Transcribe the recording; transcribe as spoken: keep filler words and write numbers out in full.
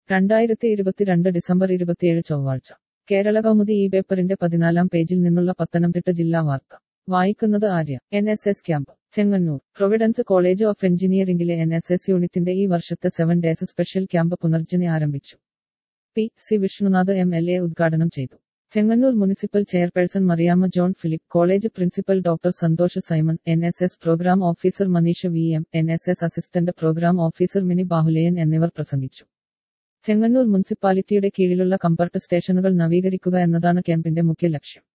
രണ്ടായിരത്തി ഇരുപത്തിരണ്ട് ഡിസംബർ ഇരുപത്തിയേഴ് ചൊവ്വാഴ്ച കേരള കൗമുദി ഈ പേപ്പറിന്റെ പതിനാലാം പേജിൽ നിന്നുള്ള പത്തനംതിട്ട ജില്ലാ വാർത്ത വായിക്കുന്നത് Arya. N S S camp Chengannur. Providence college of എഞ്ചിനീയറിംഗിലെ എൻ എസ് എസ് യൂണിറ്റിന്റെ ഈ വർഷത്തെ seven days special camp Punarjani ആരംഭിച്ചു. P C Vishnunath M L A ഉദ്ഘാടനം ചെയ്തു. Chengannur municipal chairperson Mariyamma John Philip, college principal doctor Santhosh Simon, N S S programme officer Maneesha V M, N S S assistant programme officer Mini Bahuleyan എന്നിവർ പ്രസംഗിച്ചു. ചെങ്ങന്നൂർ മുനിസിപ്പാലിറ്റിയുടെ കീഴിലുള്ള കംഫർട്ട് സ്റ്റേഷനുകൾ നവീകരിക്കുക എന്നതാണ് ക്യാമ്പിന്റെ മുഖ്യ ലക്ഷ്യം.